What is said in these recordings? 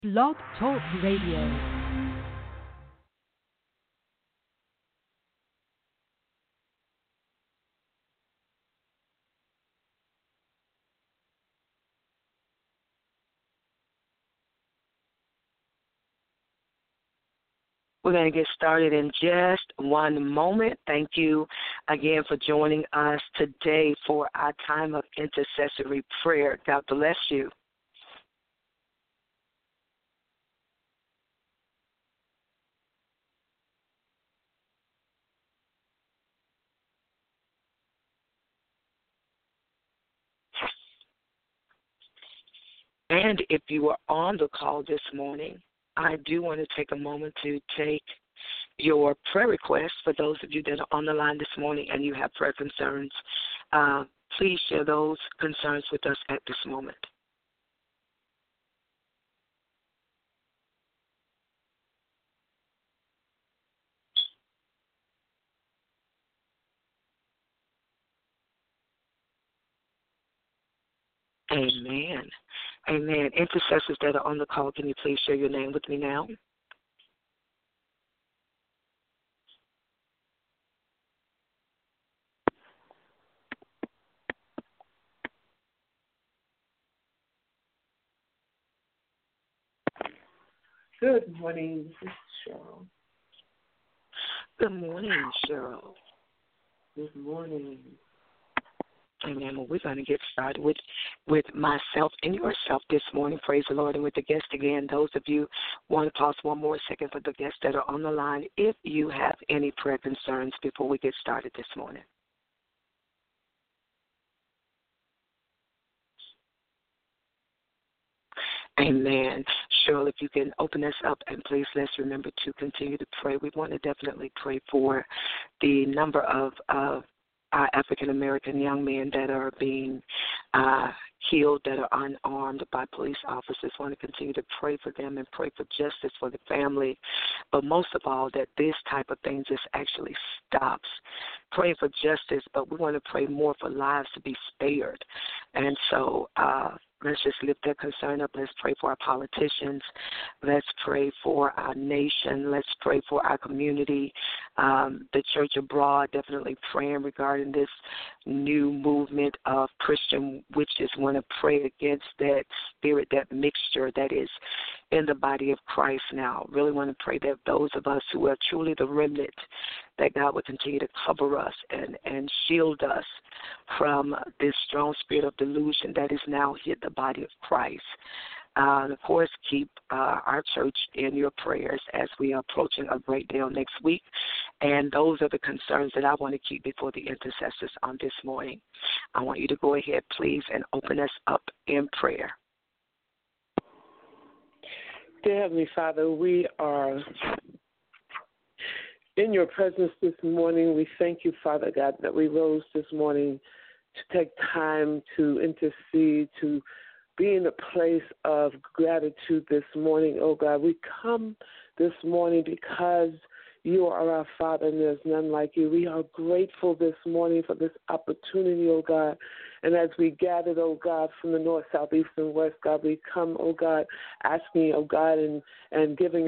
Blog Talk Radio. We're going to get started in just one moment. Thank you again for joining us today for our time of intercessory prayer. God bless you. And if you are on the call this morning, I do want to take a moment to take your prayer requests for those of you that are on the line this morning and you have prayer concerns. Please share those concerns with us at this moment. Amen. Amen. Intercessors that are on the call, can you please share your name with me now? Good morning, this is Cheryl. Good morning, Cheryl. Good morning. Amen. Well, we're going to get started with myself and yourself this morning. Praise the Lord. And with the guests again, those of you want to pause one more second for the guests that are on the line if you have any prayer concerns before we get started this morning. Amen. Cheryl, if you can open us up, and please let's remember to continue to pray. We want to definitely pray for the number of our African-American young men that are being killed, that are unarmed by police officers. Want to continue to pray for them and pray for justice for the family. But most of all, that this type of thing just actually stops. Praying for justice, but we want to pray more for lives to be spared. And so let's just lift that concern up. Let's pray for our politicians. Let's pray for our nation. Let's pray for our community. The church abroad, definitely praying regarding this new movement of Christian witches. Want to pray against that spirit, that mixture that is in the body of Christ now. Really want to pray that those of us who are truly the remnant, that God would continue to cover us and shield us from this strong spirit of delusion that has now hit the body of Christ. And of course, keep our church in your prayers as we are approaching a great day on next week. And those are the concerns that I want to keep before the intercessors on this morning. I want you to go ahead, please, and open us up in prayer. Dear Heavenly Father, we are in your presence this morning. We thank you, Father God, that we rose this morning to take time to intercede, to be in a place of gratitude this morning, oh God. We come this morning because you are our Father and there's none like you. We are grateful this morning for this opportunity, oh God. And as we gathered, oh God, from the north, south, east, and west, God, we come, oh God, asking, oh God, and giving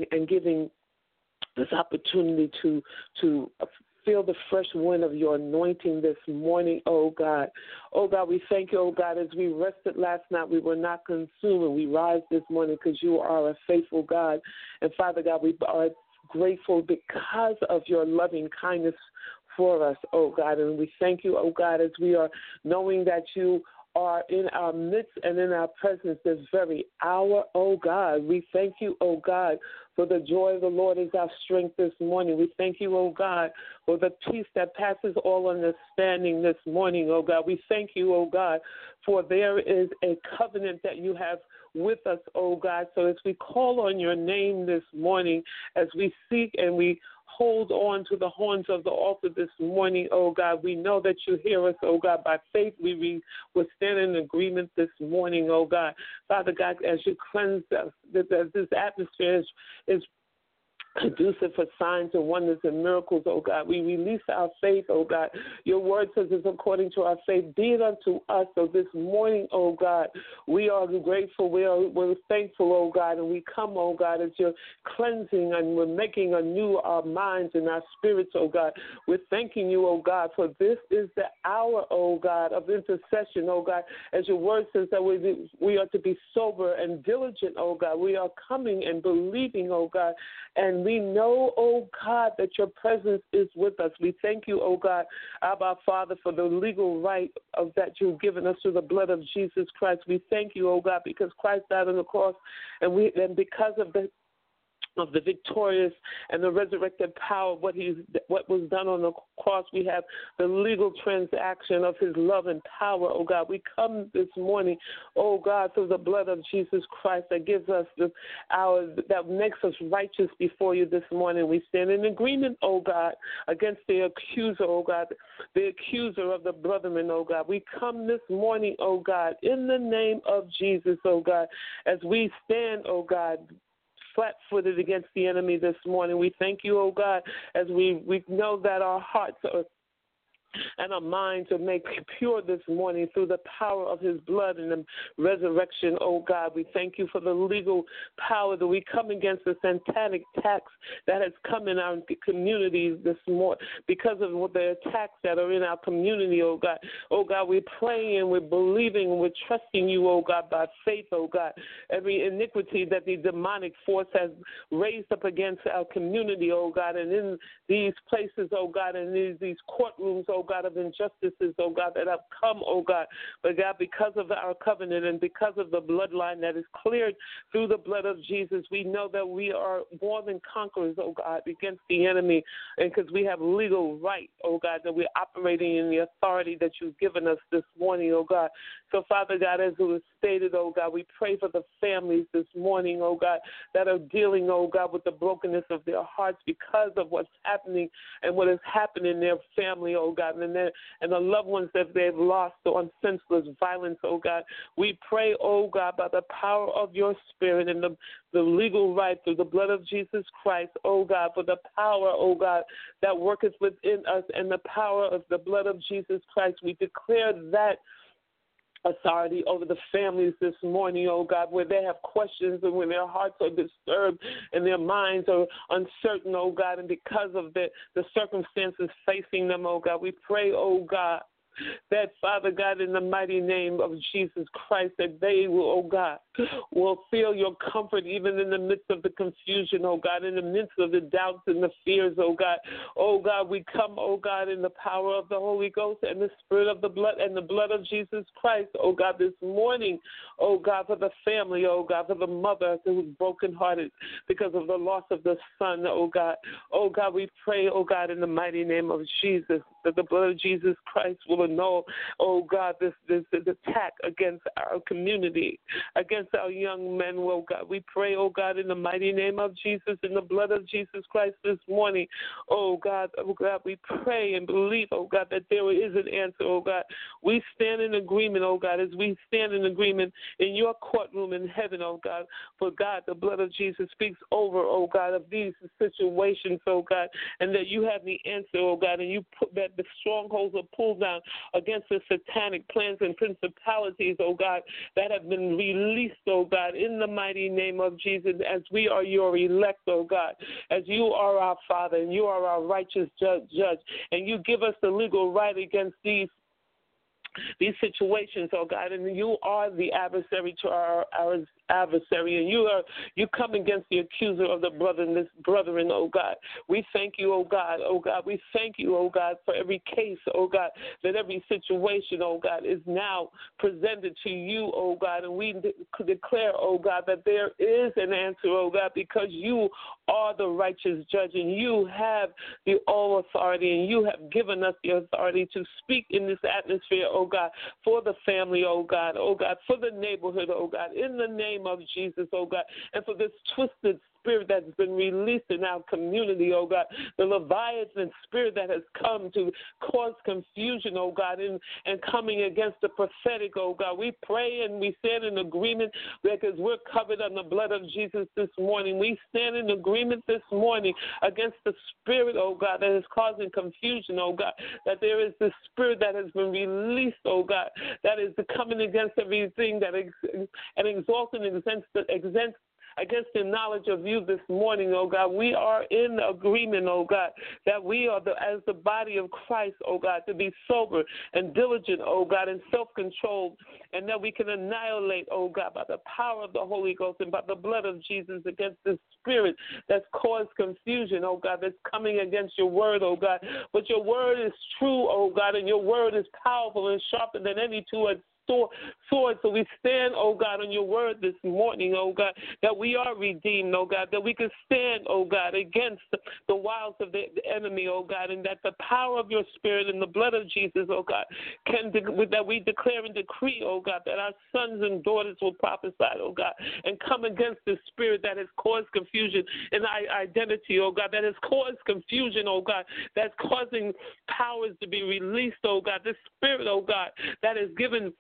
this opportunity to feel the fresh wind of your anointing this morning, oh God. Oh God, we thank you, oh God, as we rested last night, we were not consumed, and we rise this morning because you are a faithful God. And Father God, we are grateful because of your loving kindness for us, oh God. And we thank you, oh God, as we are knowing that you are in our midst and in our presence this very hour, oh God. We thank you, oh God, for the joy of the Lord is our strength this morning. We thank you, oh God, for the peace that passes all understanding this morning, oh God. We thank you, oh God, for there is a covenant that you have with us, oh God. So as we call on your name this morning, as we seek and we hold on to the horns of the altar this morning, oh God, we know that you hear us, oh God. By faith, we will stand in agreement this morning, oh God. Father God, as you cleanse us, as this atmosphere is conducive for signs and wonders and miracles, oh God. We release our faith, oh God. Your word says it's according to our faith. Be it unto us. So this morning, oh God, we are grateful. We're thankful, oh God, and we come, oh God, as you're cleansing and we're making anew our minds and our spirits, oh God. We're thanking you, oh God, for this is the hour, oh God, of intercession, oh God. As your word says that we are to be sober and diligent, oh God. We are coming and believing, oh God, and we know, oh God, that your presence is with us. We thank you, oh God, Abba Father, for the legal right of that you've given us through the blood of Jesus Christ. We thank you, oh God, because Christ died on the cross, and because of the victorious and the resurrected power of what was done on the cross. We have the legal transaction of his love and power, oh God. We come this morning, oh God, through the blood of Jesus Christ that gives us that makes us righteous before you this morning. We stand in agreement, oh God, against the accuser, oh God, the accuser of the brethren, oh God. We come this morning, oh God, in the name of Jesus, oh God, as we stand, oh God, flat-footed against the enemy this morning. We thank you, oh God, as we know that our hearts and our minds are made pure this morning through the power of his blood and the resurrection, oh God. We thank you for the legal power that we come against the satanic attacks that has come in our communities this morning because of the attacks that are in our community, oh God. Oh God, we're praying and we're believing and we're trusting you, oh God, by faith, oh God. Every iniquity that the demonic force has raised up against our community, oh God, and in these places, oh God, and these courtrooms, oh God, of injustices, oh God, that have come, oh God. But God, because of our covenant and because of the bloodline that is cleared through the blood of Jesus, we know that we are more than conquerors, oh God, against the enemy. And because we have legal right, oh God, that we're operating in the authority that you've given us this morning, oh God. So, Father God, as it was stated, oh God, we pray for the families this morning, oh God, that are dealing, oh God, with the brokenness of their hearts because of what's happening and what has happened in their family, oh God, and the loved ones that they've lost on senseless violence, oh God. We pray, oh God, by the power of your Spirit and the legal right through the blood of Jesus Christ, oh God, for the power, oh God, that worketh within us and the power of the blood of Jesus Christ. We declare that authority over the families this morning, oh God, where they have questions and when their hearts are disturbed and their minds are uncertain, oh God, and because of the circumstances facing them, oh God, we pray, oh God, that, Father God, in the mighty name of Jesus Christ, that they will, oh God, will feel your comfort even in the midst of the confusion, oh God, in the midst of the doubts and the fears, oh God. Oh God, we come, oh God, in the power of the Holy Ghost and the Spirit of the blood and the blood of Jesus Christ, oh God, this morning, oh God, for the family, oh God, for the mother who was brokenhearted because of the loss of the son, oh God. Oh God, we pray, oh God, in the mighty name of Jesus, that the blood of Jesus Christ will annul, oh God, this attack against our community, against our young men, oh God. We pray, oh God, in the mighty name of Jesus, in the blood of Jesus Christ this morning, oh God, we pray and believe, oh God, that there is an answer, oh God. We stand in agreement, oh God, as we stand in agreement in your courtroom in heaven, oh God, for God, the blood of Jesus speaks over, oh God, of these situations, oh God, and that you have the answer, oh God, and you put that the strongholds are pulled down against the satanic plans and principalities, oh God, that have been released, oh God, in the mighty name of Jesus, as we are your elect, oh God, as you are our Father and you are our righteous judge, and you give us the legal right against these situations, oh God, and you are the adversary to our adversary, and you come against the accuser of the brethren, oh God. We thank you, oh God, we thank you, oh God, for every case, oh God, that every situation, oh God, is now presented to you, oh God, and we declare, oh God, that there is an answer, oh God, because you are the righteous judge, and you have the all authority, and you have given us the authority to speak in this atmosphere, oh God, for the family, oh God, for the neighborhood, oh God, in the name name of Jesus, oh God. And for this twisted spirit that's been released in our community, oh God, the Leviathan spirit that has come to cause confusion, oh God, and coming against the prophetic, oh God. We pray and we stand in agreement because we're covered on the blood of Jesus this morning. We stand in agreement this morning against the spirit, oh God, that is causing confusion, oh God, that there is this spirit that has been released, oh God, that is coming against everything that and exalting against the knowledge of you this morning, oh God. We are in agreement, oh God, that we are as the body of Christ, oh God, to be sober and diligent, oh God, and self-controlled, and that we can annihilate, oh God, by the power of the Holy Ghost and by the blood of Jesus against this spirit that's caused confusion, oh God, that's coming against your word, oh God. But your word is true, oh God, and your word is powerful and sharper than any two-edged sword. So we stand, oh God, on your word this morning, oh God, that we are redeemed, oh God, that we can stand, oh God, against the wiles of the enemy, oh God, and that the power of your spirit and the blood of Jesus, oh God, that we declare and decree, oh God, that our sons and daughters will prophesy, oh God, and come against the spirit that has caused confusion in our identity, oh God, that has caused confusion, oh God, that's causing powers to be released, oh God, this spirit, oh God, that has given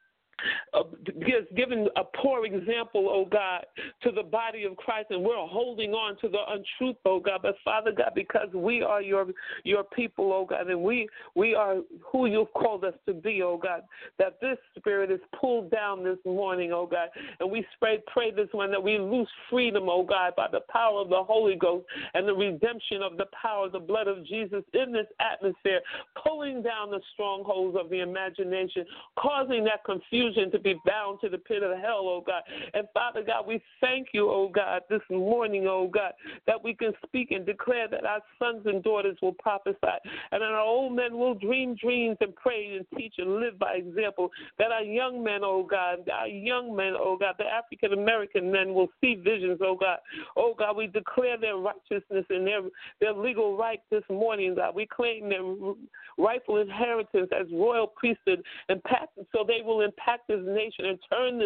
a poor example, oh God, to the body of Christ, and we're holding on to the untruth, oh God. But Father God, because we are your people, oh God, and we are who you've called us to be, oh God, that this spirit is pulled down this morning, oh God, and we pray this one that we lose freedom, oh God, by the power of the Holy Ghost and the redemption of the power of the blood of Jesus in this atmosphere, pulling down the strongholds of the imagination, causing that confusion to be bound to the pit of hell, oh God. And Father God, we thank you, oh God, this morning, oh God, that we can speak and declare that our sons and daughters will prophesy, and that our old men will dream dreams and pray and teach and live by example, that our young men, oh God, the African American men will see visions, oh God. Oh God, we declare their righteousness and their legal right this morning, God. We claim their rightful inheritance as royal priesthood and patent, so they will impact this nation and turn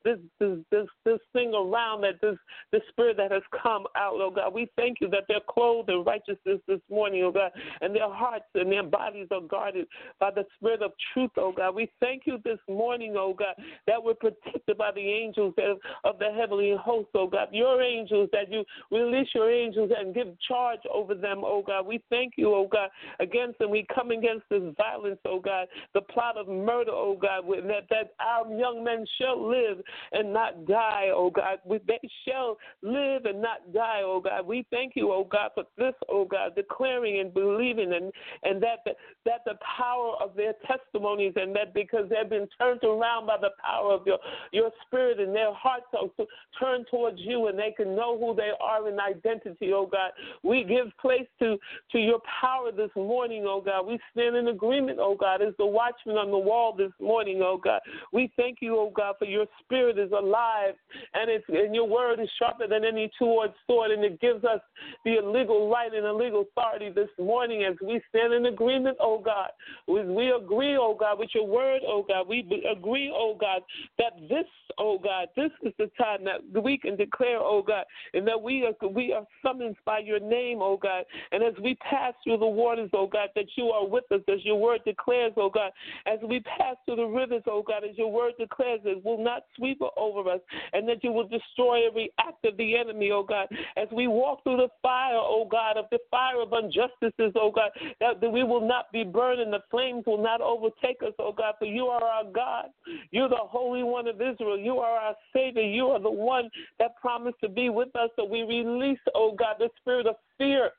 this thing around, that this spirit that has come out, oh God. We thank you that they're clothed in righteousness this morning, oh God, and their hearts and their bodies are guarded by the spirit of truth, oh God. We thank you this morning, oh God, that we're protected by the angels of the heavenly host, oh God. Your angels, that you release your angels and give charge over them, oh God. We thank you, oh God, against and we come against this violence, oh God, the plot of murder, oh God, that our young men shall live and not die, oh God. They shall live and not die, oh God. We thank you, oh God, for this, oh God, declaring and believing and that the power of their testimonies, and that because they've been turned around by the power of your spirit, and their hearts are turned towards you, and they can know who they are in identity, oh God. We give place to your power this morning, oh God. We stand in agreement, oh God, as the watchman on the wall this morning, oh God. We thank you, oh God, for your spirit is alive, and your word is sharper than any two-edged sword, and it gives us the legal right and the legal authority this morning as we stand in agreement, oh God. We agree, oh God, with your word, oh God. We agree, oh God, that this, oh God, this is the time that we can declare, oh God, and that we are summoned by your name, oh God. And as we pass through the waters, oh God, that you are with us, as your word declares, oh God. As we pass through the rivers, oh God, as your word declares, it will not sweep over us, and that you will destroy every act of the enemy, oh God. As we walk through the fire, oh God, of the fire of injustices, oh God, that we will not be burned and the flames will not overtake us, oh God, for you are our God. You're the Holy One of Israel. You are our Savior. You are the one that promised to be with us. So we release, oh God, the spirit of fear.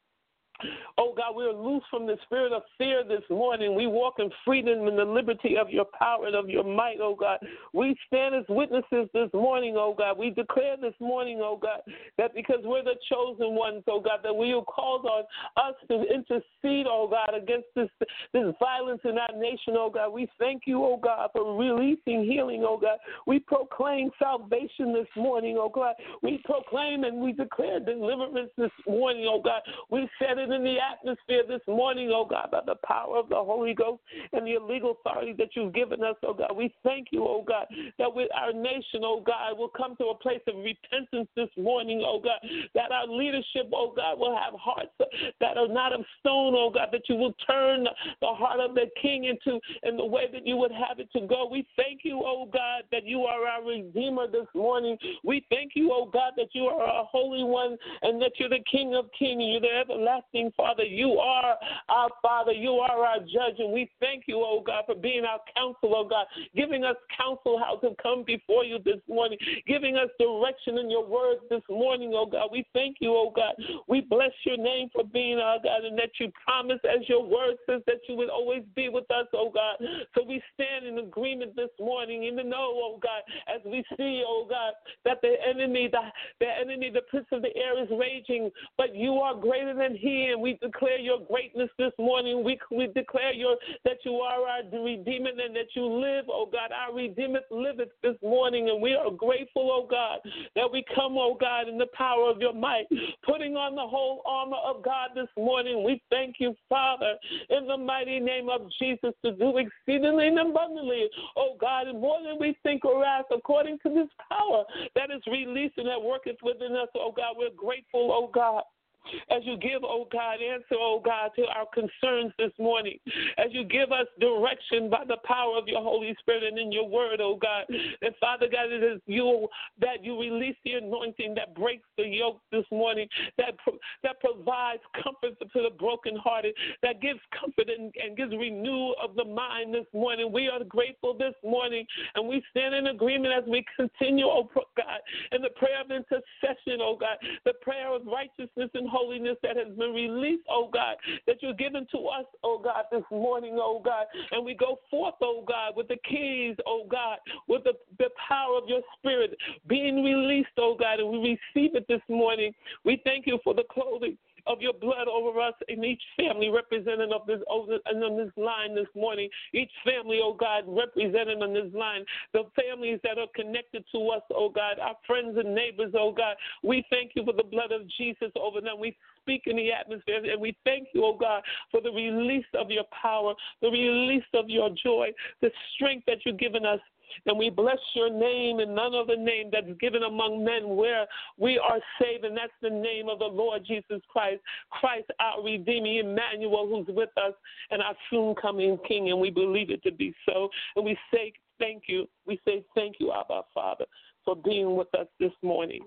Oh God, we're loose from the spirit of fear this morning. We walk in freedom and the liberty of your power and of your might, oh God. We stand as witnesses this morning, oh God. We declare this morning, oh God, that because we're the chosen ones, oh God, that we will call on us to intercede, oh God, against this violence in our nation, oh God. We thank you, oh God, for releasing healing, oh God. We proclaim salvation this morning, oh God. We proclaim and we declare deliverance this morning, oh God. We set it in the atmosphere this morning, oh God, by the power of the Holy Ghost and the legal authority that you've given us, oh God. We thank you, oh God, that with our nation, oh God, will come to a place of repentance this morning, oh God, that our leadership, oh God, will have hearts that are not of stone, oh God, that you will turn the heart of the king into in the way that you would have it to go. We thank you, oh God, that you are our Redeemer this morning. We thank you, oh God, that you are our Holy One and that you're the King of Kings. You're the everlasting Father. You are our Father. You are our Judge. And we thank you, oh God, for being our counsel, oh God, giving us counsel how to come before you this morning, giving us direction in your words this morning, oh God. We thank you, oh God. We bless your name for being our God and that you promise, as your word says, that you would always be with us, oh God. So we stand in agreement this morning, even though, oh God, as we see, oh God, that the enemy, the prince of the air is raging, but you are greater than he, and we declare your greatness this morning. We declare that you are our Redeemer and that you live, oh God. Our Redeemer liveth this morning, and we are grateful, oh God, that we come, oh God, in the power of your might, putting on the whole armor of God this morning. We thank you, Father, in the mighty name of Jesus, to do exceedingly and abundantly, oh God, and more than we think or ask, according to this power that is released and that worketh within us, oh God. We're grateful, oh God, as you give, oh God, answer, oh God, to our concerns this morning, as you give us direction by the power of your Holy Spirit and in your word, oh God, that Father God, it is you that you release the anointing that breaks the yoke this morning, that provides comfort to the brokenhearted, that gives comfort and gives renewal of the mind this morning. We are grateful this morning, and we stand in agreement as we continue, oh God, in the prayer of intercession, oh God, the prayer of righteousness and holiness that has been released, oh God, that you're given to us, oh God, this morning, oh God. And we go forth, oh God, with the keys, oh God, with the power of your spirit being released, oh God, and we receive it this morning. We thank you for the clothing of your blood over us in each family represented on this line this morning. Each family, oh God, represented on this line. The families that are connected to us, oh God, our friends and neighbors, oh God. We thank you for the blood of Jesus over them. We speak in the atmosphere, and we thank you, oh God, for the release of your power, the release of your joy, the strength that you've given us. And we bless your name and none other name that's given among men where we are saved, and that's the name of the Lord Jesus Christ, Christ our Redeemer, Emmanuel, who's with us, and our soon-coming King, and we believe it to be so. And we say thank you. We say thank you, Abba Father, for being with us this morning.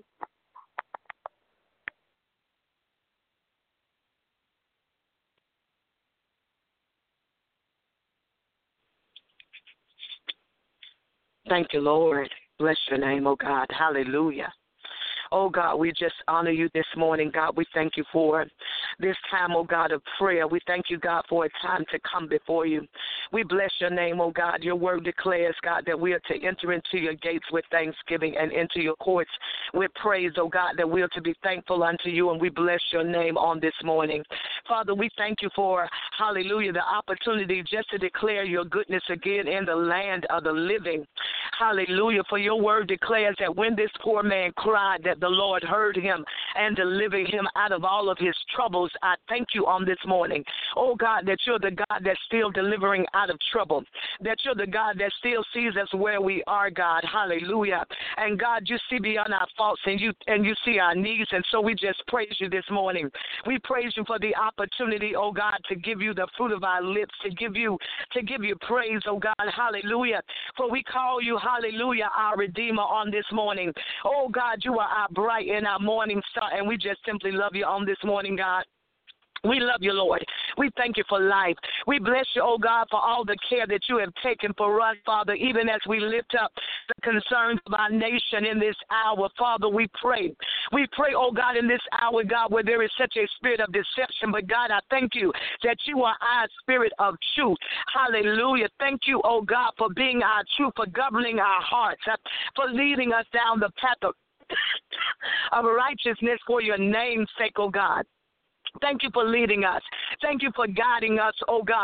Thank you, Lord. Bless your name, oh God. Hallelujah. Oh, God, we just honor you this morning. God, we thank you for this time, oh, God, of prayer. We thank you, God, for a time to come before you. We bless your name, oh, God. Your word declares, God, that we are to enter into your gates with thanksgiving and into your courts with praise, oh, God, that we are to be thankful unto you, and we bless your name on this morning. Father, we thank you for, hallelujah, the opportunity just to declare your goodness again in the land of the living. Hallelujah, for your word declares that when this poor man cried, that the Lord heard him and delivered him out of all of his troubles. I thank you on this morning, oh God, that you're the God that's still delivering out of trouble, that you're the God that still sees us where we are, God. Hallelujah. And God, you see beyond our faults and you see our needs, and so we just praise you this morning. We praise you for the opportunity, oh God, to give you the fruit of our lips, to give you praise, oh God. Hallelujah. For we call you, hallelujah, our Redeemer on this morning. Oh God, you are our bright and our morning star, and we just simply love you on this morning, God. We love you, Lord. We thank you for life. We bless you, oh God, for all the care that you have taken for us, Father, even as we lift up the concerns of our nation in this hour. Father, we pray. We pray, oh God, in this hour, God, where there is such a spirit of deception. But, God, I thank you that you are our spirit of truth. Hallelujah. Thank you, oh God, for being our truth, for governing our hearts, for leading us down the path of righteousness for your name's sake, oh God. Thank you for leading us. Thank you for guiding us, oh God.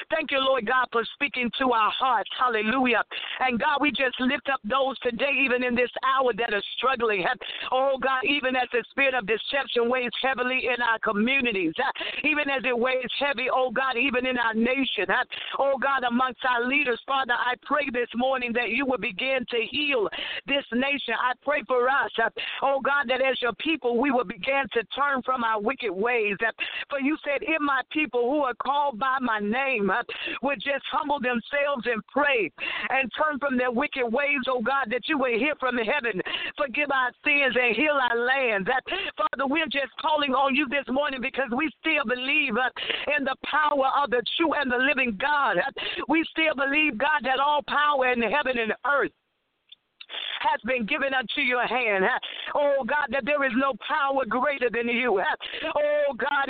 thank you, Lord God, for speaking to our hearts. Hallelujah. And God, we just lift up those today, even in this hour, that are struggling. Oh, God, even as the spirit of deception weighs heavily in our communities, even as it weighs heavy, oh, God, even in our nation. Oh, God, amongst our leaders, Father, I pray this morning that you will begin to heal this nation. I pray for us, oh, God, that as your people, we will begin to turn from our wicked ways. For you said, if my people who are called by my name would just humble themselves and pray and turn from their wicked ways, oh God, that you will hear from heaven, forgive our sins and heal our land. Father, we're just calling on you this morning because we still believe in the power of the true and the living God. We still believe, God, that all power in heaven and earth has been given unto your hand. Oh, God, that there is no power greater than you. Oh, God,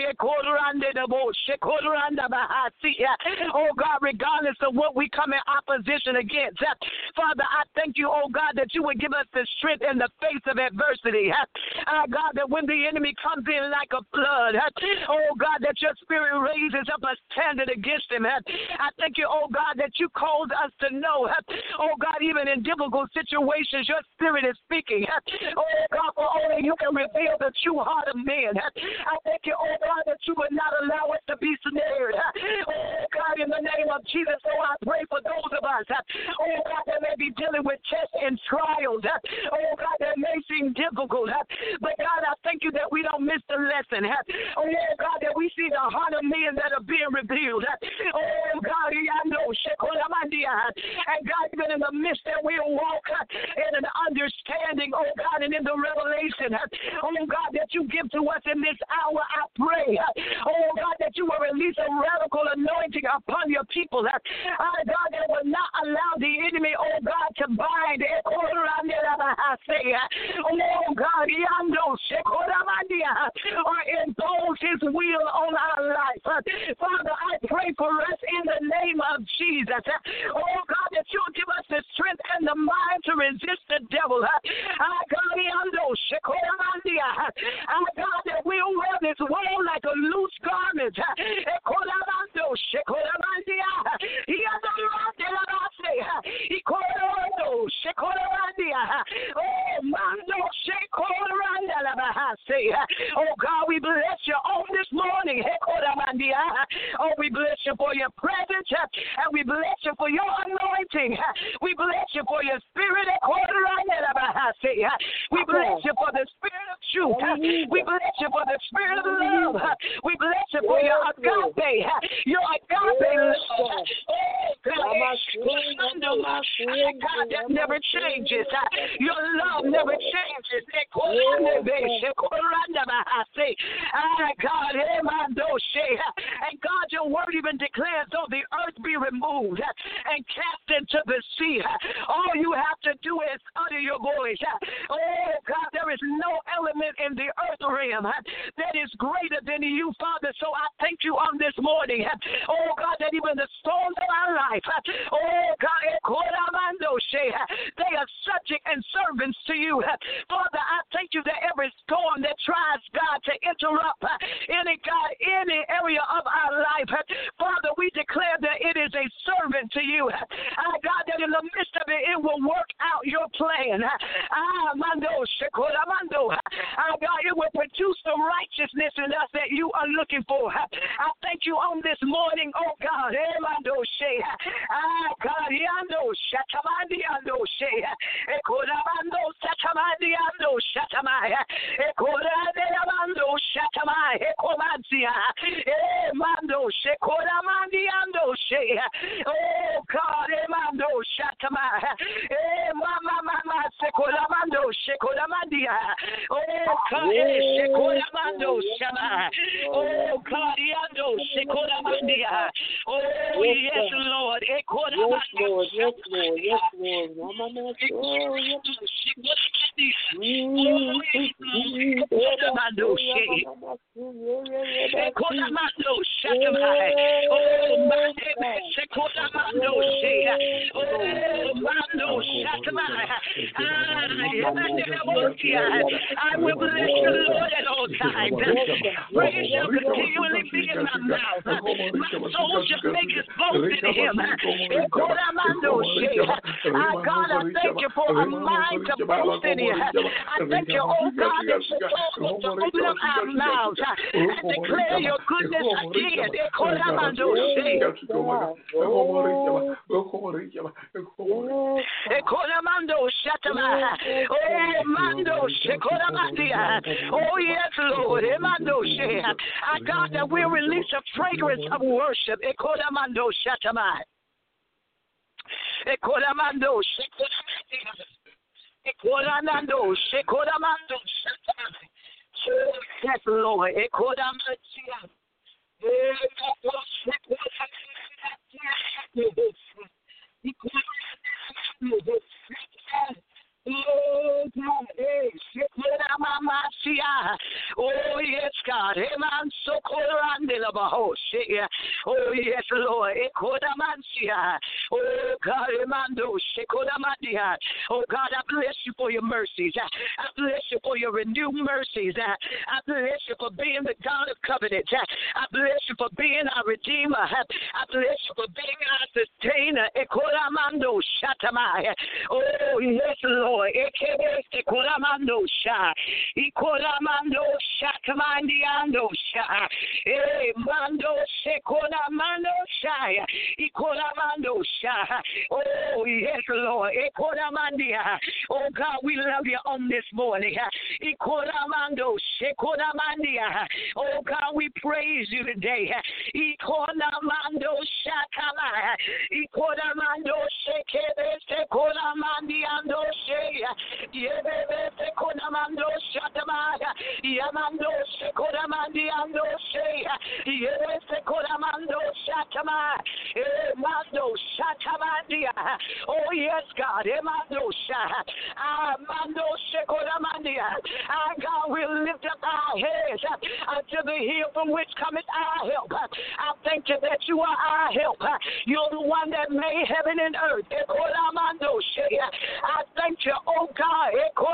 oh, God, regardless of what we come in opposition against. Father, I thank you, oh, God, that you would give us the strength in the face of adversity. God, that when the enemy comes in like a flood, oh, God, that your spirit raises up a standard against him. I thank you, oh, God, that you called us to know, oh, God, even in difficult situations, your spirit is speaking. Oh, God, for only you can reveal the true heart of man. I thank you, oh, God, that you would not allow us to be snared. Oh, God, in the name of Jesus, so I pray for those of us, oh, God, that may be dealing with tests and trials. Oh, God, that may seem difficult. But, God, I thank you that we don't miss the lesson. Oh, God, that we see the heart of men that are being revealed. Oh, God, I know. And, God, even in the midst that we'll walk in an understanding, oh God, and in the revelation, oh God, that you give to us in this hour, I pray, oh God, that you will release a radical anointing upon your people, God, that will not allow the enemy, oh God, to bind, oh God, or impose his will on our life. Father, I pray for us in the name of Jesus, oh God, that you'll give us the strength and the mind to resist the devil. God, that we'll wear this wool like a loose garment. Oh God, we bless you on this morning. Oh, we bless you for your presence, and we bless you for your anointing. We bless you for your spirit. We bless you for the spirit of truth. We bless you for the spirit of love. We bless you for your agape. Your agape love. God, that never changes. Your love never changes. And God, your word even declares, though the earth be removed and cast into the sea, all you have to do is utter your voice. Oh, God, there is no element in the earth realm that is greater than you, Father. So I thank you on this morning. Oh, God, that even the storms of our life, oh, God, they are subject and servants to you. Father, I thank you that every storm that tries, God, to interrupt any area of our life, Father, we declare that it is a servant to you. God, that in the midst of it, it will work out your plan. God, it will produce the righteousness in us that you are looking for. I thank you on this morning, oh God. Oh God, oh God, oh yes, Lord. Yes, Lord. Yes, Lord. Yes, Lord. I will bless the Lord at all times. Praise shall continually be in my mouth. My soul shall make its boast in him. God, I thank you for a mind to boast in you. I thank you, oh God, that you told us to open up our mouths and declare your goodness again. Oh, yes, Lord. I God, that we'll release a fragrance of worship. Yes, Lord. Oh, God, oh, yes, God. Oh, yes, Lord. Oh, God, oh, God, I bless you for your mercies. I bless you for your renewed mercies. I bless you for being the God of covenant. I bless you for being our Redeemer. I bless you for being our sustainer. Oh, yes, Lord. Ikoramando sha. Ikoramando sha. Tamandiando sha. Mando sekoramando sha. Ikoramando sha. Oh, yes, Lord. Ikoramandia. Oh, God, we love you on this morning. Ikoramando sekoramandia. Oh, God, we praise you today. Ikoramando sha. Ikoramando sekebe sekoramandiando sha. Yebebe sekonamando shatamaya. Yamando sekonamandiando sheya. Yebe sekonamando shatamaya. Emando shatamandia. Oh, yes, God. Emando sha. Amando sekonamandia. Our God will lift up our heads unto the hill from which cometh our help. I thank you that you are our help. You're the one that made heaven and earth. I thank you, oh God,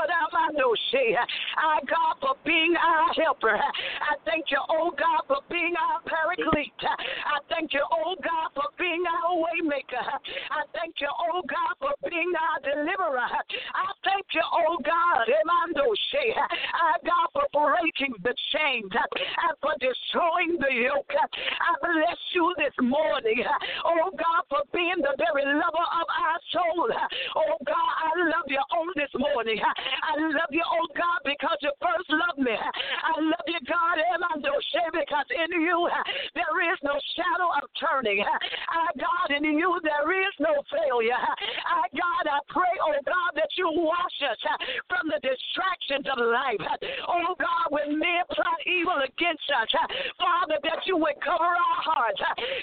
our God, for being our helper. I thank you, oh God, for being our paraclete. I thank you, oh God, for being our waymaker. I thank you, oh God, for being our deliverer. I thank you, oh God, our God, for breaking the chains and for destroying the yoke. I bless you this morning, oh God, for being the very lover of our soul. Oh God, I love you on this morning. I love you, oh God, because you first loved me. I love you, God, because in you there is no shadow of turning. God, in you there is no failure. God, I pray, oh God, that you wash us from the distractions of life. Oh God, when men plot evil against us, Father, that you would cover our hearts.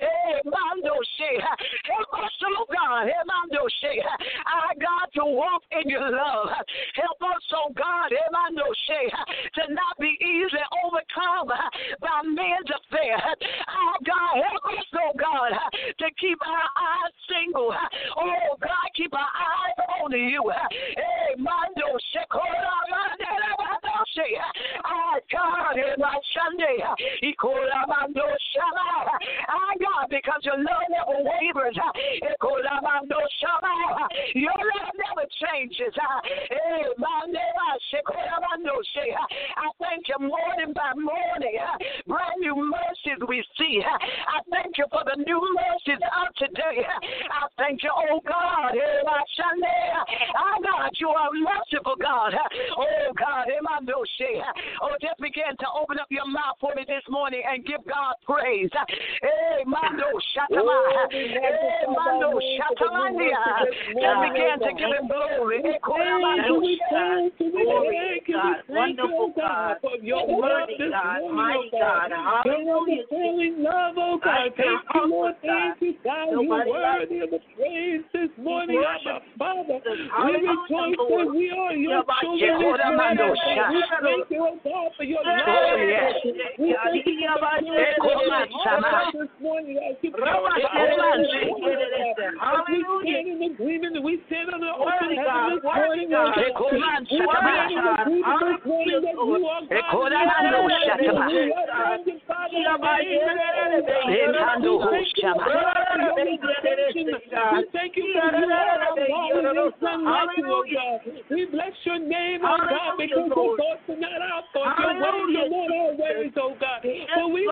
Help us, oh God, our God, to walk in your love. Help us, oh God, to not be easily overcome by men's affairs. Our God, help us, oh God, to keep our eyes single. Oh God, keep our eyes on you. Our God, Sunday, our God, because your love never wavers. Your love never changes. I thank you morning by morning. Brand new mercies we see. I thank you for the new mercies of today. I thank you, oh God. Oh God, you are a merciful God. Oh God, oh, just begin to open up your mouth for me this morning and give God praise. Just begin to give him glory. God, wonderful God, worthy God, mighty God, hallelujah. Love, oh God, thank you, Lord, thank you, God. You are worthy of the praise this morning, Abba Father. We rejoice that we are your children. We thank you, oh God, for your love. We thank you for this morning. We stand in agreement and we stand thank you for you are our God. We bless your name, oh God, because your thoughts are not our thoughts. Your ways are not our ways, oh God. So we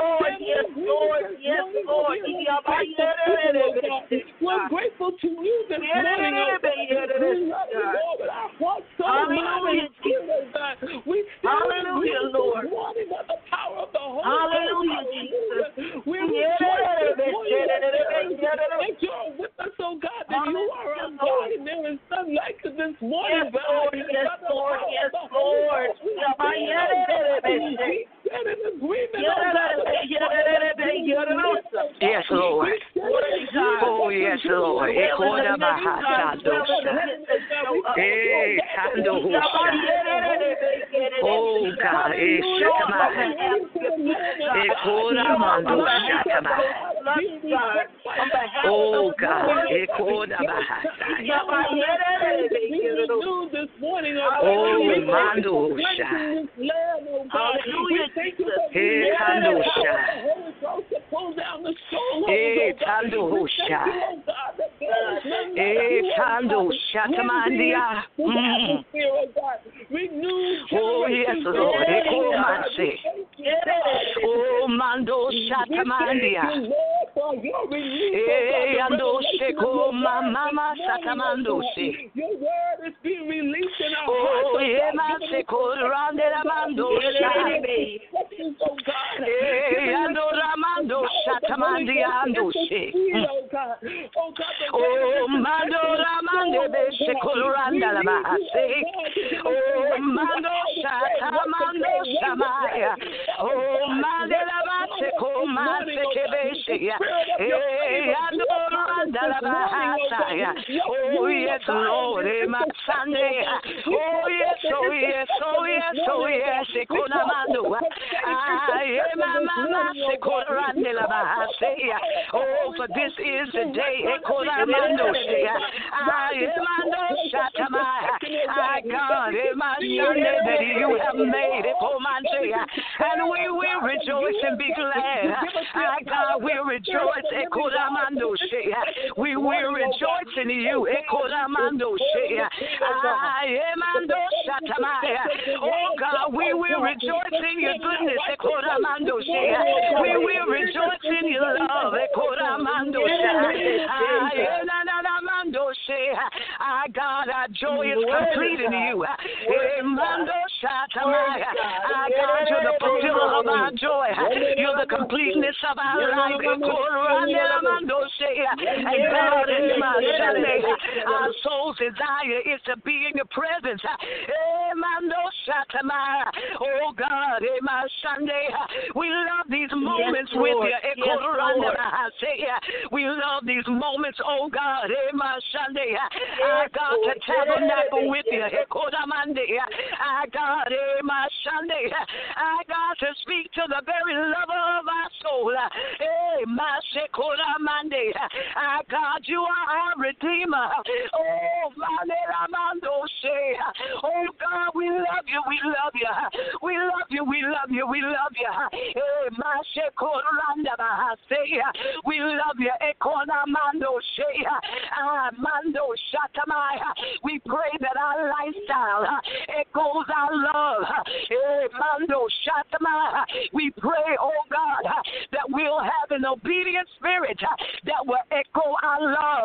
we're grateful to you this morning, oh God. We love you, Lord, with our hearts, soul, mind, and spirit, oh God. We hallelujah, Lord. Morning by the power of the Holy Hallelujah, Jesus. We rejoice this morning that you're with us, oh God, that you are our God, and there is none like you this morning, yes, Lord. Yes, Lord. Yes, Lord. Yes, Lord. Oh, yes, Lord. Oh, God. Oh, God. This morning, oh, Mando. Hallelujah, Jesus. Pull down the strongholds, oh, yes, Lord. Oh, Mando Shatamandia. Mama Satamando. Your word is being released in our hearts. Oh, yeah, Ramando Shatamandiando. Oh, Mando Ramande Secoloranda la Bahase. Oh, Mando Shatamando Samaya. Oh, Mandela Baseco Masekebesia. Andoranda la Bahasaya. Oh, yes, Lord, my Sunday. Oh, yes, oh, yes, oh, yes, oh, yes, Econamando. I am a mama Secoloranda la Bahasea. Oh, for this is the day, Econamando. I am a Shatamaya. I God, my Sunday that you have made, Ecomantea. And we will rejoice and be glad. I God, we rejoice, Econamando. We will rejoice in you, Econamando. I am Ando Shatamaya. Oh God, we will rejoice in your goodness, Econamando. We will rejoice in your love, Econamando. I am Anamando. I God, our joy is complete in you. Mando Shatamaya. I God, you're the fulfiller of our joy. You're the completeness of our life. And God, in my Sunday, our soul's desire is to be in your presence. Mando Shatamaya. Oh God, in my Sunday, we love these moments with you. We love these moments, oh God, in my Sunday. I got to tabernacle with you. I got my Sunday. I got to speak to the very lover of our soul. My Sekora Monday. I God, you are our Redeemer. Oh, Mando say. Oh God, we love you. We love you. We love you. We love you. We love you. My Sekora say. We love you. Ekona Mando say. Mando Shatamaya. We pray that our lifestyle echoes our love. Mando Shatamaya. We pray, oh God, that we'll have an obedient spirit that will echo our love.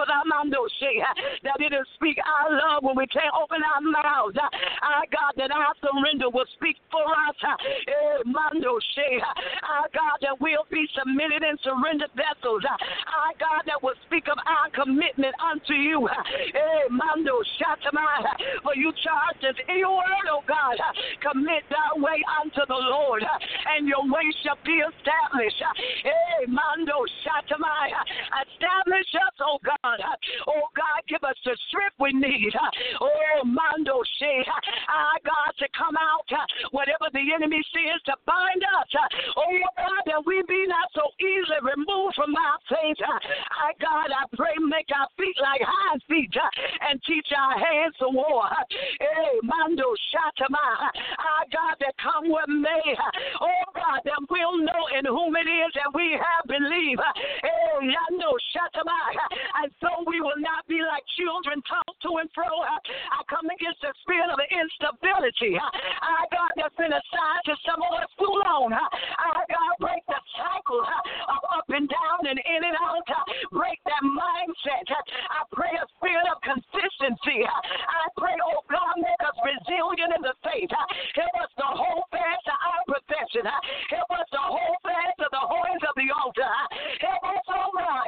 That it'll speak our love when we can't open our mouths. Our God, that our surrender will speak for us. Mando our God, that we'll be submitted and surrendered vessels. Our God, that will speak of our commitment unto you. Mando Shatamaya. For you charged us in your word, oh God. Commit thy way unto the Lord, and your way shall be established. Mando Shatamaya. Establish us, oh God. Oh God, give us the strength we need need. Oh, Mando Shea. God, to come out, whatever the enemy sends to bind us. Oh, God, that we be not so easily removed from our faith. God, I pray, make our feet like hind feet and teach our hands to war. Hey, Mando Shatama. God, that come with me. Oh, God, that we'll know in whom it is that we have believed. Hey, Yando Shatama. And so we will not be like children tossed to and fro. I come against the spirit of instability. God, that's been assigned to some of us too long. God, break the cycle of up and down and in and out. Break that mindset. I pray a spirit of consistency. I pray, oh God, make us resilient in the faith. Help us to hold fast to our profession. Help us to hold fast to the horns of the altar. Help us, oh God,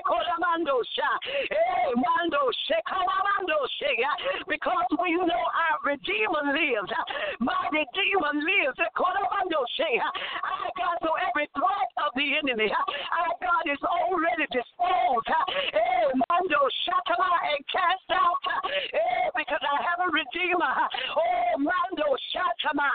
because we know our Redeemer lives. My Redeemer lives. God, so every threat of the enemy, God, is already disposed. And cast out. Because I have a Redeemer. Oh, Mando Shatama.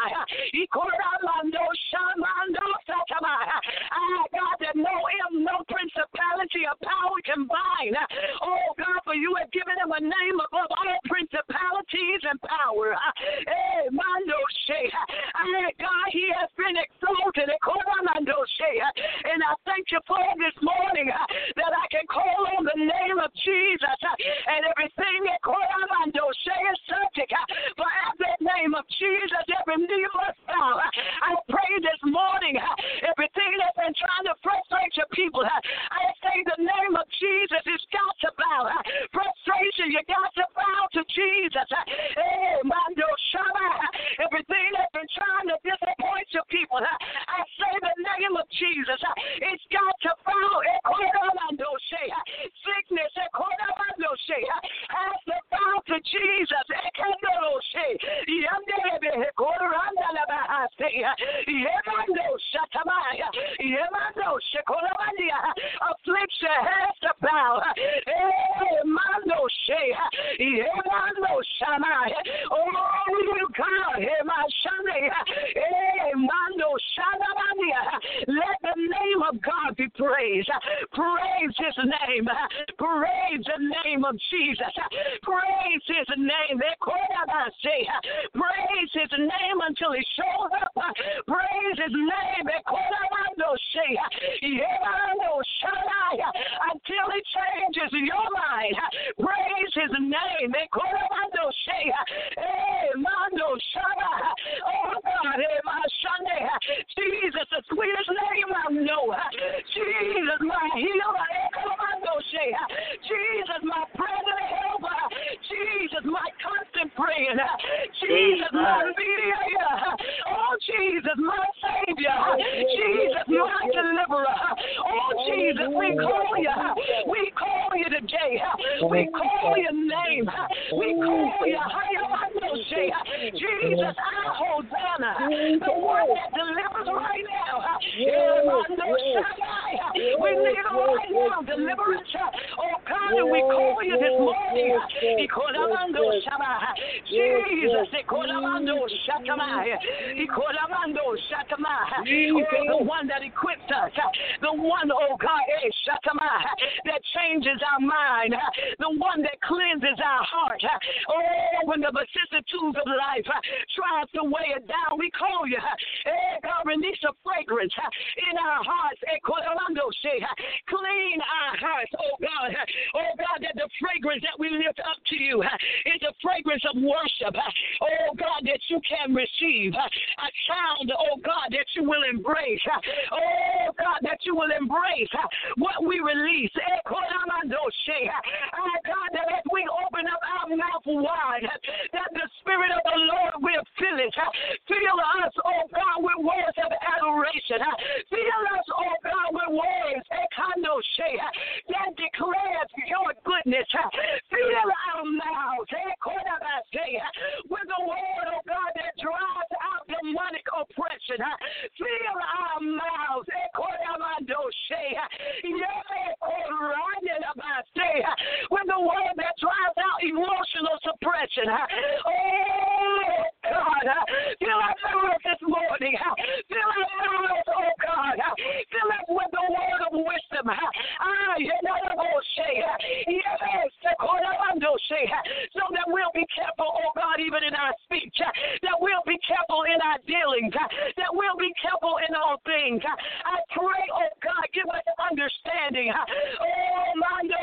God, that no principality or power can bind. Oh, God, for you have given him a name above all principalities and power. Hey, Mando Shea. God, he has been exalted. And I thank you for this morning that I can call on the name of Jesus and everything that Mando Shea is subject. For at that name of Jesus, every knee must bow. I pray this morning, everything that's been trying to frustrate your people, I say the name of Jesus has got to bow. Frustration, you got to bow to Jesus. Hey, Mando Shama, everything that's been trying to disappoint your people, I say the name of Jesus, it's got to bow. Sickness, has to bow to Jesus. Affliction has to bow. Oh, God, let the name of God be praised. Praise his name. Praise the name of Jesus. Praise his name. Praise his name until he shows up. Praise his name until he changes your mind. Praise his name. Oh God, Jesus, the sweetest name I know. Jesus, my healer. Jesus, my present helper. Jesus, my constant friend. Jesus, my mediator. Oh, Jesus, my Savior. Jesus, my deliverer. Oh, Jesus, we call you. We call you today. We call your name. We call you. Jesus, our Hosanna. The one that delivers right now. We need right now deliverance. Oh, God, and we call you this morning. Jesus, the one that equips us, the one, oh God, that changes our mind, the one that cleanses our heart. Oh, when the vicissitudes of life tries to weigh it down, we call you. God, release a fragrance in our hearts. Clean our hearts, oh God. Oh God, that the fragrance that we lift up to you is a fragrance of worship. Oh God, that you can receive. A sound, oh God, that you will embrace. Oh God, that you will embrace what we release. God, that as we open up our mouth wide, that the Spirit of the Lord will fill it. Fill us, oh God, with words of adoration. Fill us, oh God, with words that declares your goodness. Fill our mouths with the word, oh God, that drives out demonic oppression. Fill our mouths with the word that drives out emotional situation. Oh, God. Fill our mouths this morning. Fill our mouths, oh, God. Fill us with the word of wisdom. So that we'll be careful, oh God, even in our speech, that we'll be careful in our dealings, that we'll be careful in all things. I pray, oh God, give us understanding. Oh, Mando,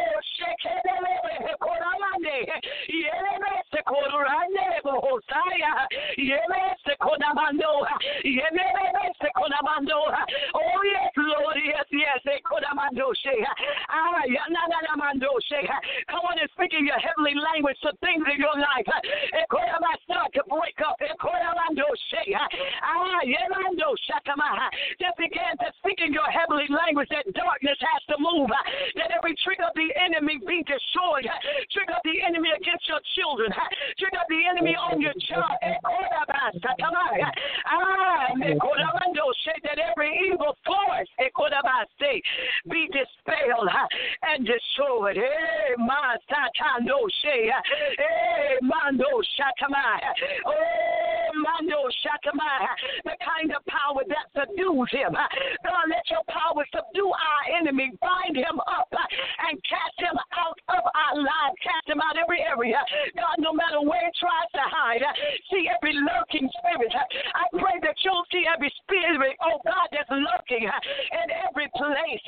oh, yes, Lord, yes, yes. Come on and speak in your heavenly language to things in your life. Start to break up. Just begin to speak in your heavenly language that darkness has to move, that every trick of the enemy be destroyed, trick of the enemy against your children, trick of the enemy on your job. That every evil force be dispelled and destroyed. The kind of power that subdues him. God, let your power subdue our enemy, bind him up and cast him out of our lives, cast him out every area. God, no matter where he tries to hide, see every lurking spirit. I pray that you'll see every spirit, oh God, that's lurking in every place.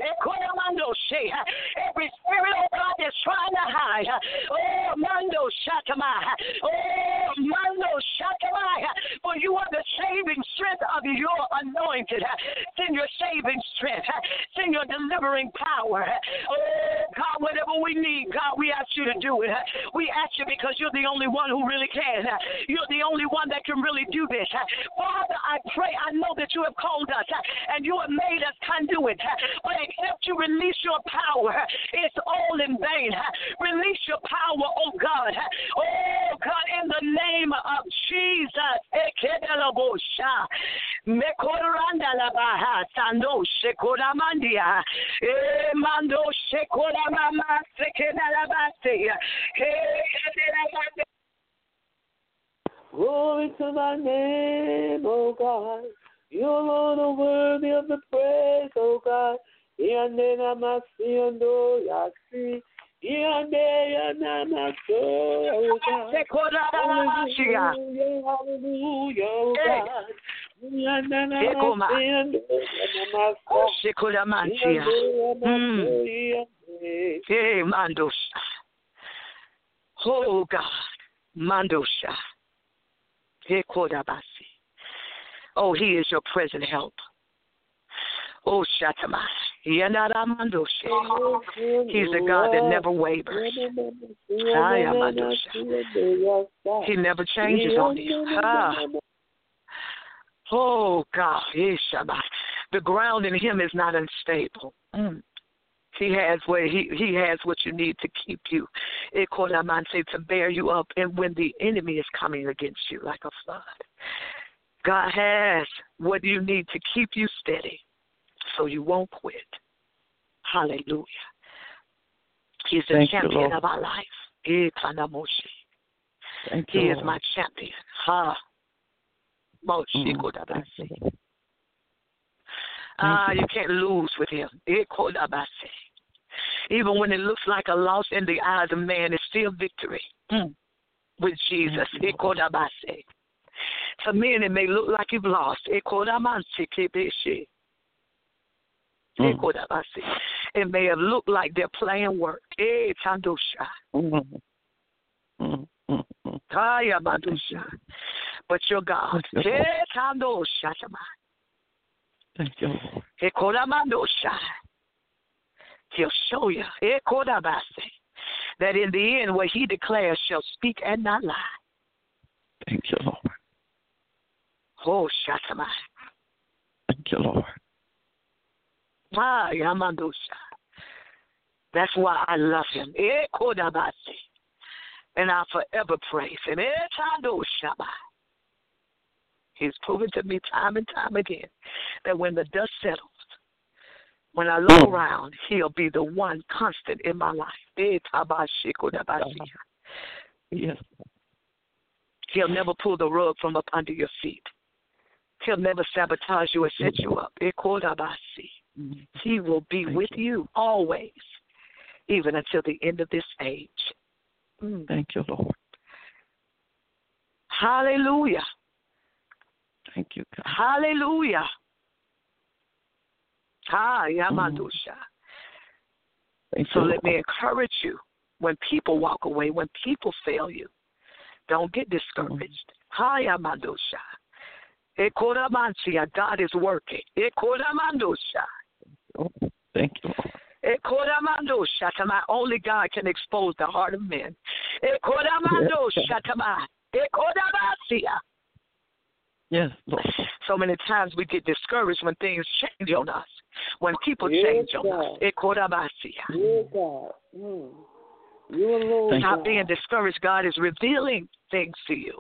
Every spirit, oh God, that's trying to hide. Oh, Mando Shatamai. Oh, Mando Shatamai. For you are the saving strength of your anointed. Send your saving strength. Send your delivering power. Oh, God, whatever we need, God, we ask you to do it. We ask you because you're the only one who really can. You're the only one that can really do this. Father, I pray, I know that you have called us and you have made us conduit. But except you release your power, it's all in vain. Release your power, oh God. Oh God, in the name of Jesus. Glory to thy name, oh God. You alone are worthy of the praise, oh God. Hallelujah, hallelujah, oh God. Oh God, Mandosha. Oh, he is your present help. Oh, Shatamai. He's the God that never wavers. He never changes on you. Oh, God. The ground in him is not unstable. He has what you need to keep you, to bear you up, and when the enemy is coming against you like a flood. God has what you need to keep you steady so you won't quit. Hallelujah. He's the champion of our life. He is my champion. You can't lose with him. Even when it looks like a loss in the eyes of man, it's still victory with Jesus. To men, it may look like you've lost. It may have looked like they're playing work. But you're God. Thank you, Lord. He'll show you that in the end, what he declares shall speak and not lie. Thank you, Lord. Oh, Shatamai. Thank you, Lord. That's why I love him. And I'll forever praise him. He's proven to me time and time again that when the dust settles, when I look around, he'll be the one constant in my life. Yes. He'll never pull the rug from up under your feet. He'll never sabotage you or set you up. He will be with you always, even until the end of this age. Thank you, Lord. Hallelujah. Thank you, God. Hallelujah. Yamandusha. So let me encourage you. When people walk away, when people fail you, don't get discouraged. Yamandusha. God is working. Thank you, Lord. Only God can expose the heart of men. Yes, Lord. So many times we get discouraged when things change on us, when people change on us. Stop being discouraged. God is revealing things to you.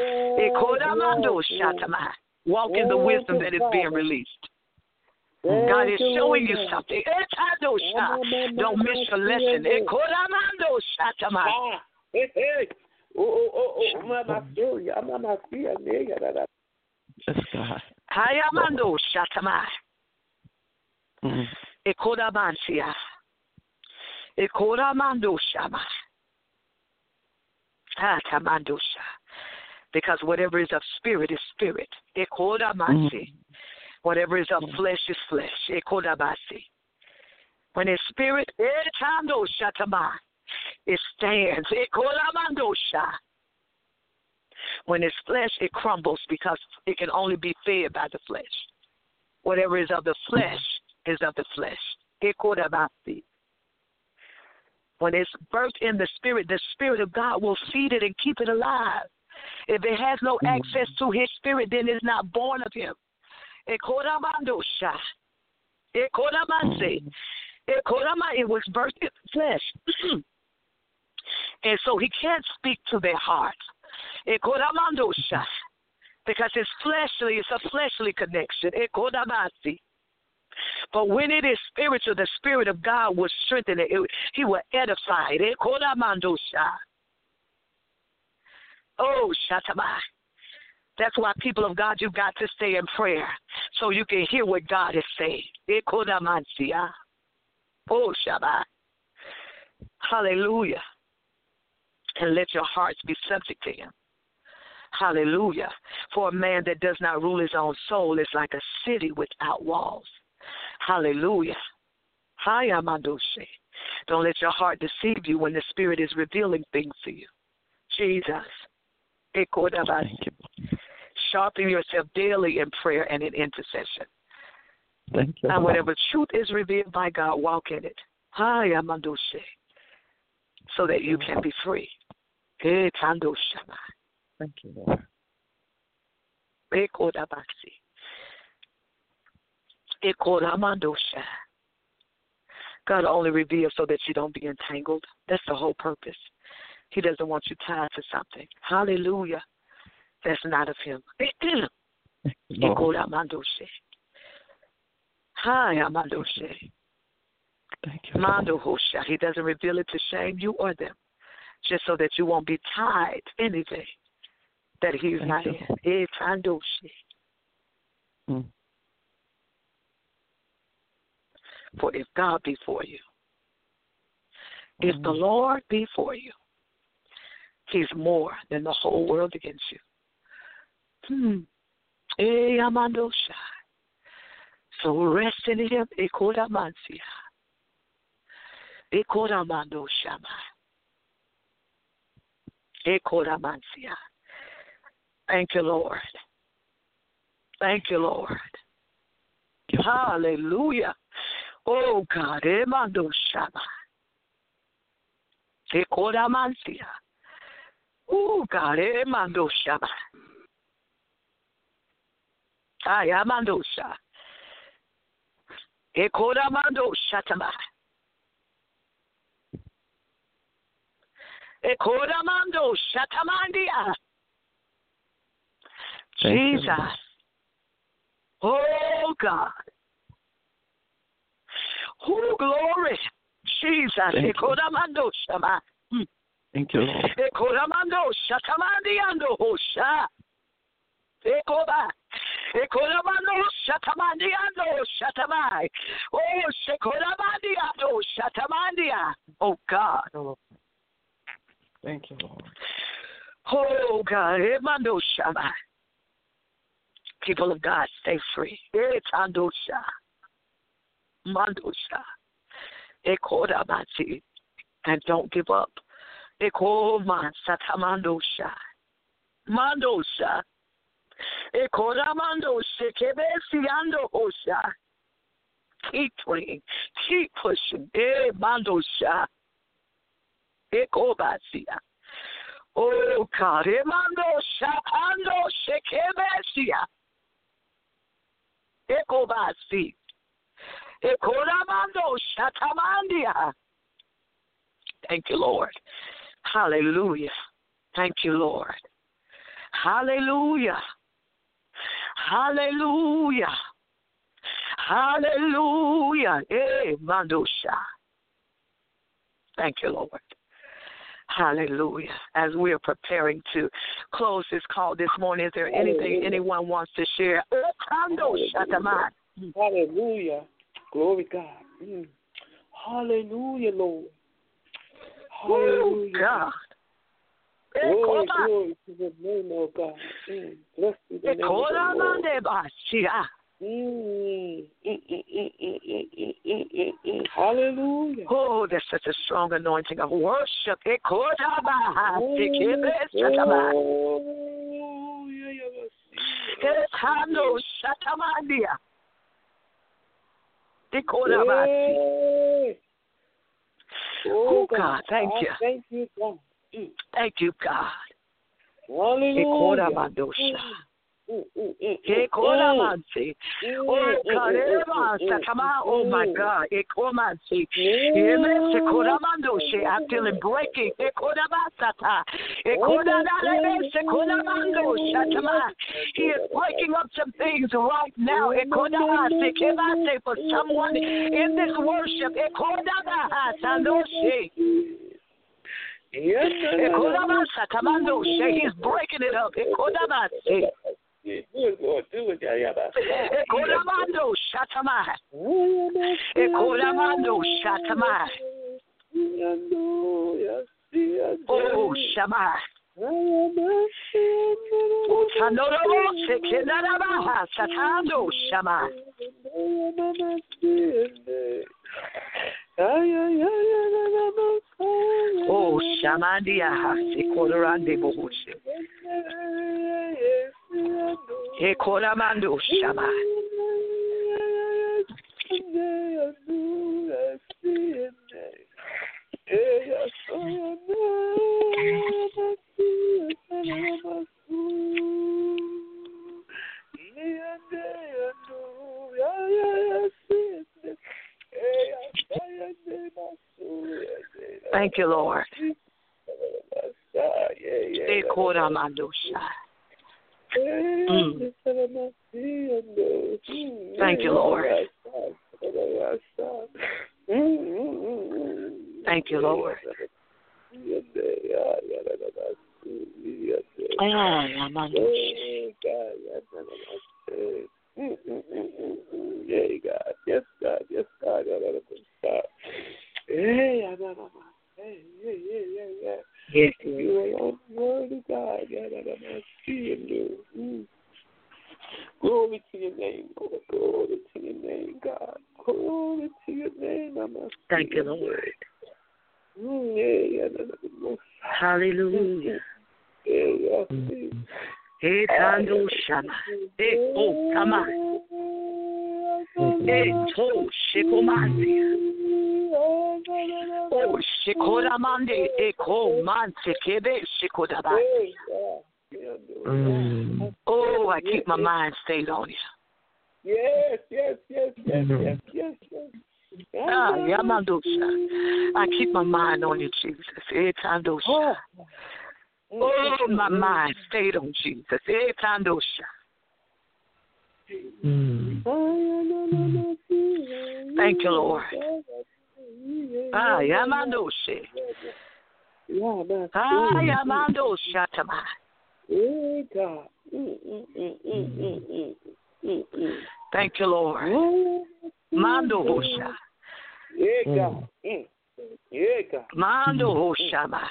Walk in the wisdom that is being released. God is showing you something. Don't miss your lesson. Yes, God. Hayamando Shatamai. Ekodamansia. Ekodamando Shama. Tamandosha. Because whatever is of spirit is spirit. Ekodamansi. Whatever is of flesh is flesh. Ekodabasi. When it's spirit, Etando Shatamai. It stands. Ekodamandosha. When it's flesh, it crumbles because it can only be fed by the flesh. Whatever is of the flesh is of the flesh. When it's birthed in the Spirit of God will feed it and keep it alive. If it has no access to His Spirit, then it's not born of Him. It was birthed in the flesh. And so He can't speak to their hearts. Because it's fleshly, it's a fleshly connection. But when it is spiritual, the Spirit of God will strengthen it. He will edify it. Oh, Shatamai. That's why, people of God, you've got to stay in prayer so you can hear what God is saying. Oh, Shabbat. Hallelujah. And let your hearts be subject to Him. Hallelujah. For a man that does not rule his own soul is like a city without walls. Hallelujah. Hayamandoshe. Don't let your heart deceive you when the Spirit is revealing things to you. Jesus. Sharpen yourself daily in prayer and in intercession. Thank you. And whatever truth is revealed by God, walk in it. Hayamandoshe. So that you can be free. Thank you, Lord. God only reveals so that you don't be entangled. That's the whole purpose. He doesn't want you tied to something. Hallelujah. That's not of Him. Thank you. He doesn't reveal it to shame you or them, just so that you won't be tied to anything that He's not in. For if God be for you, if the Lord be for you, He's more than the whole world against you. So rest in Him. Thank you, Lord. Thank you, Lord. Hallelujah. Oh, God. Oh, God. Ayamandosha. Ekoramandoshatama. Ekoramandosatamandia. Jesus. Oh, God. Oh, glory. Jesus. Ekoramandoshama. Thank you, Lord. Ekoramando shatamandiando hosha. Ekoba. Ekoramando shatamandiando shatamai. Oh, shekoramandiando shatamandia. Oh, God. Thank you, Lord. Oh, God. Emando shamai. People of God, stay free. Etandosha. Mandosha. Ekorabati. And don't give up. Ekoma satamandosha. Mandosha. Ekoramandosha. Kebesiando osha. Keep praying. Keep pushing. Mandosha. Ekobasia. Oh God. Emandosha. Andosha. Kebesia. Ekobasi. Ekoramando shatamandia. Thank you, Lord. Hallelujah. Thank you, Lord. Hallelujah. Hallelujah. Hallelujah. Mandosha. Thank you, Lord. Hallelujah. As we are preparing to close this call this morning, is there anything anyone wants to share? Hallelujah. Glory God. Hallelujah, Lord. Hallelujah. God. Glory to the name of God. Bless the name of God. Hallelujah. Oh, there's such a strong anointing of worship. Oh, God, thank you. Thank you, God. Thank you, God. Hallelujah. Oh my God. I feel it breaking. He is breaking up some things right now. For someone in this worship. He's breaking it up. Lord, do it. Ekoramando shatamai. Ekoramando shatamai. Oh, shamai. Utandoro sekenarabaha satando shamai. Oh, shamandia sekorande bohushe. Ekoramando shama. Thank you, Lord. Ekoramando shama. Thank you, Lord. Thank you, Lord. Yes, God. Yes, God. Yes, you are on word of God. Glory to your name, Lord. Glory to your name, God. Glory to your name. Thank you, Lord. Hallelujah. Etando shama. Oh, kama. Eto shikomandi. Oh, shikoramande. Eko manse kebe shikodabandi. Oh, I keep my mind stayed on you. Yes. Yamandosha. I keep my mind on you, Jesus. Etandosha. Oh, my mind stayed on Jesus. Etandosha. Thank you, Lord. Yamandosha. Ayamando Shatama. Hey, God. Thank you, Lord. Mando Hosha. Yeah, God. Yeah, God. Mando Hoshama.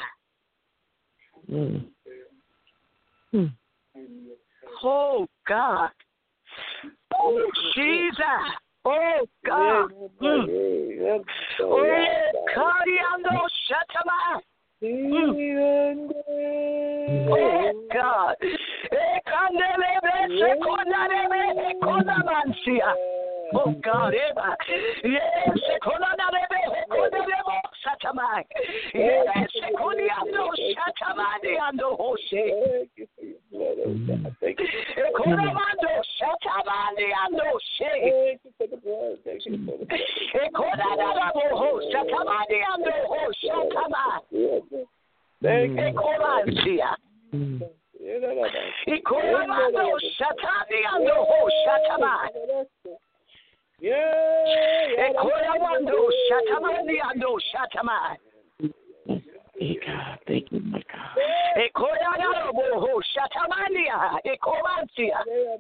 Oh, God. Oh, Jesus. Oh, God. Oh, Kariando Shatama. Oh, God. Oh, God. Yes, Satamai. Yes, Sekoniando Satamani and Hoshe. Ekonamando Satamani and Hoshe. Ekonadabo Satamani and Hoshatama. Ekolantia. Ekonamando Satani and Hoshatama. Ekolamando Satamani and Hoshatama. Hey, God, thank you, my God. Ekolanabo Shatamania. Ekolantia.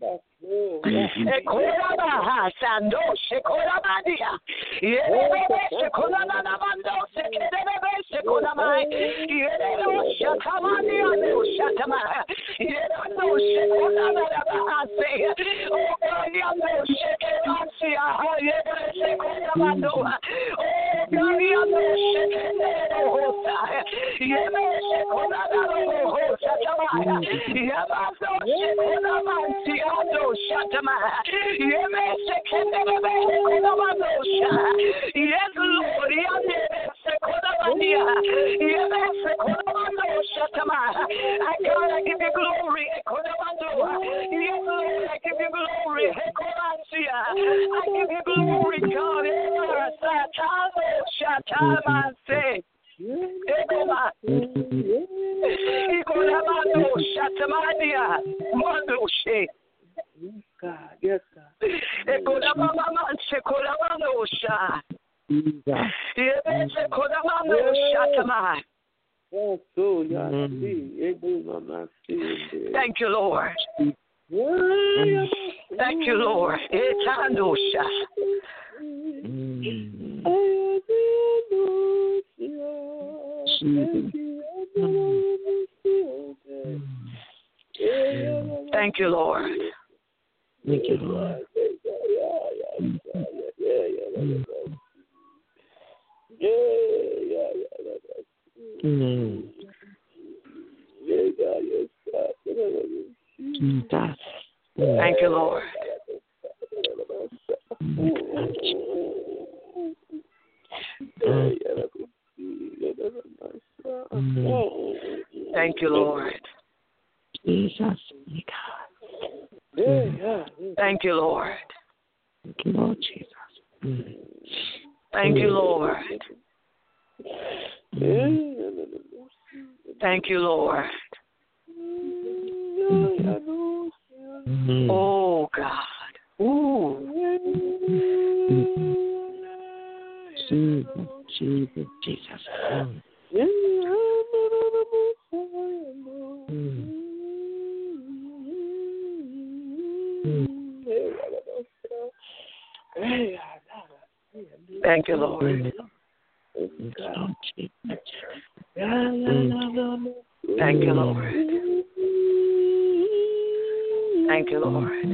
Ekolama Sando Shekolamania. Yelebe Shekolamando Sekelebe Shekolamai. Yelebo Shatamania no Shatama. Yelebo Shekolamase. Oh, Gariano Shekelasia. Yelebe Shekolamando. Oh, Gariano Shekelebosa. Yelebe Shekolamando Shatama. Yabando Shekolamansia. Shatama. Yes, Lord. I gotta give you glory. Yes, Lord, I give you glory. I give you glory, God. God, yes, God. Thank you, Lord. Thank you, Lord. Thank you, Lord. Thank you, Lord. Thank you, Lord. Thank you, Lord. Jesus, thank you, Lord. Thank you, Lord Jesus. Thank you, Lord. Thank you, Lord. Oh, God. Ooh. Jesus. Thank you, Lord. Thank you, Lord. Thank you, Lord.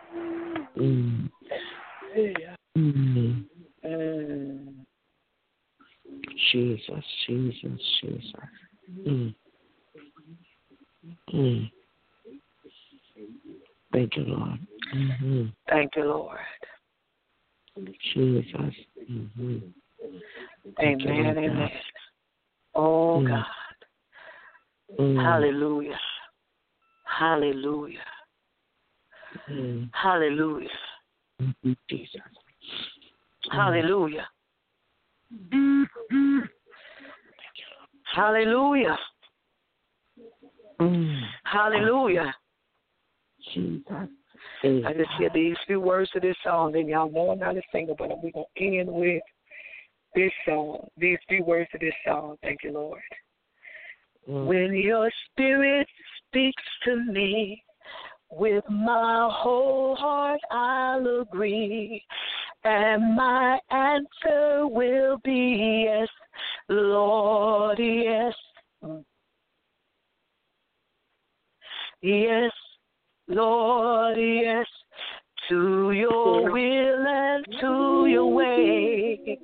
Jesus. Thank you, Lord. Thank you, Lord. Jesus. Amen. Oh, God. Hallelujah. Hallelujah. Hallelujah. Jesus. Hallelujah. Hallelujah. Hallelujah. Jesus. I just hear these few words of this song, and y'all know I'm not a singer, but we're going to end with this song, these few words of this song. Thank you, Lord. When your spirit speaks to me, with my whole heart I'll agree, and my answer will be yes, Lord, yes. Yes, Lord, yes, to your will and to your way.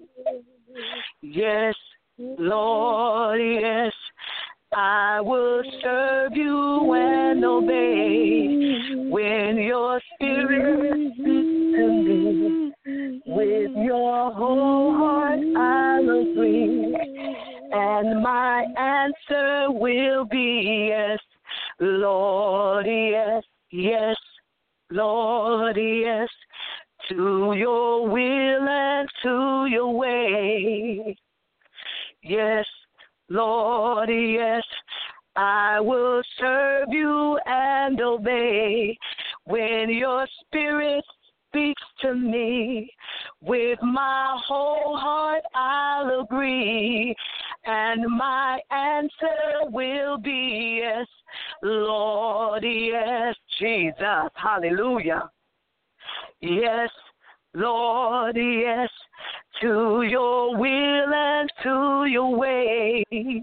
Yes, Lord, yes, I will serve you and obey. When your spirit speaks to me, with your whole heart I'll agree, and my answer will be yes, Lord, yes, yes, Lord, yes, to your will and to your way. Yes, Lord, yes, I will serve you and obey. When your spirit speaks to me, with my whole heart I'll agree, and my answer will be yes, Lord, yes, Jesus, hallelujah. Yes, Lord, yes, to your will and to your way.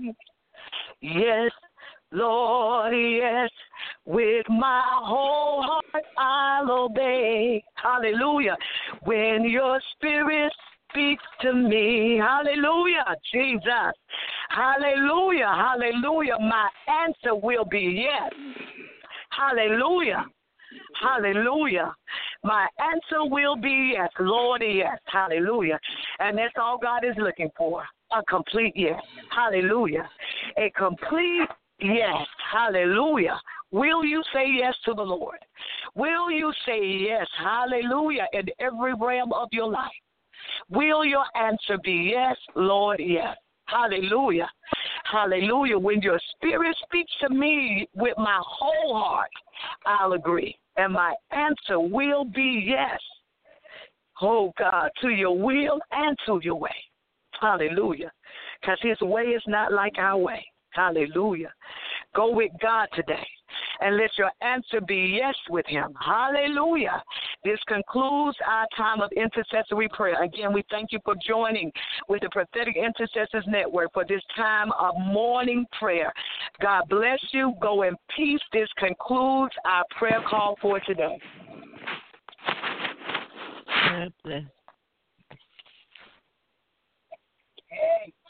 Yes, Lord, yes, with my whole heart I'll obey. Hallelujah. When your spirit speaks to me, hallelujah, Jesus. Hallelujah, hallelujah. My answer will be yes. Hallelujah. Hallelujah. My answer will be yes, Lord, yes. Hallelujah. And that's all God is looking for, a complete yes. Hallelujah. A complete yes. Hallelujah. Will you say yes to the Lord? Will you say yes, hallelujah, in every realm of your life? Will your answer be yes, Lord, yes? Hallelujah. Hallelujah. When your spirit speaks to me with my whole heart, I'll agree. And my answer will be yes. Oh, God, to your will and to your way. Hallelujah. Because his way is not like our way. Hallelujah. Go with God today and let your answer be yes with him. Hallelujah. This concludes our time of intercessory prayer. Again, we thank you for joining with the Prophetic Intercessors Network for this time of morning prayer. God bless you. Go in peace. This concludes our prayer call for today. God bless. Hey.